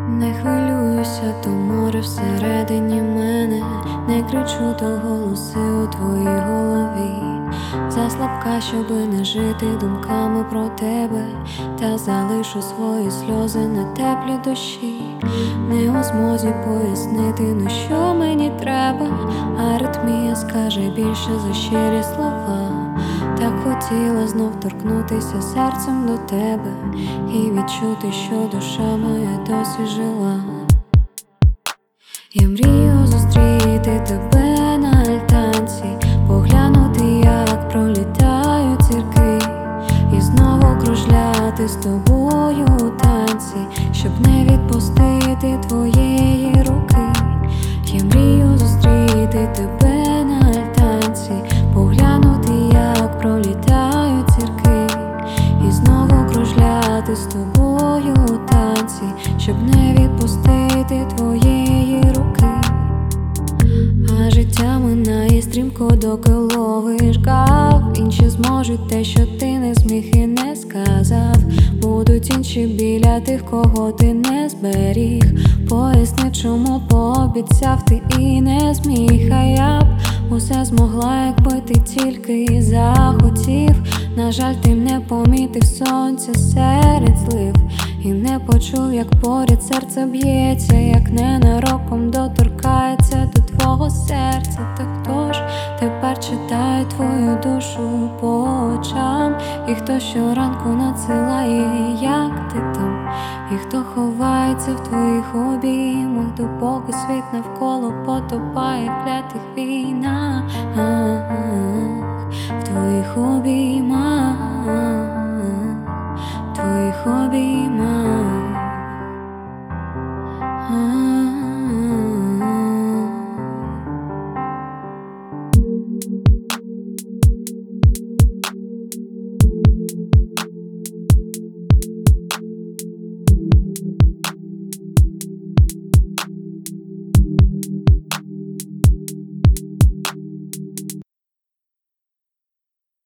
Не хвилююся, то море всередині мене, не кричу, то голоси у твоїй голові. Заслабка, щоби не жити думками про тебе, та залишу свої сльози на теплі душі. Не у змозі пояснити, ну що мені треба, аритмія скаже більше за щирі слова. Так хотіла знов торкнутися серцем до тебе і відчути, що душа моя досі жива. Я мрію зустріти тебе на альтанці, поглянути, як пролітають зірки, і знову кружляти з тобою у танці, щоб не відпустити твоєї руки. Я мрію зустріти тебе на альтанці, поглянути, як пролітають зірки, і знову кружляти з тобою у танці, щоб не відпустити твоєї руки. А життя минає стрімко, доки ловиш гав. Інші зможуть те, що ти не зміг і не сказав. Будуть інші біля тих, кого ти не зберіг. Поясни, чому пообіцяв ти і не зміг. А я б усе змогла, якби ти тільки захотів. На жаль, ти не помітив сонця серед злив, і не почув, як поряд серце б'ється, як ненароком доторкається до твого серця. Так хто ж тепер читає твою душу по очам? І хто щоранку надсилає, як ти там? І хто ховається в твоїх обіймах, допоки світ навколо потопає в клятих війнах, в твоїх обіймах.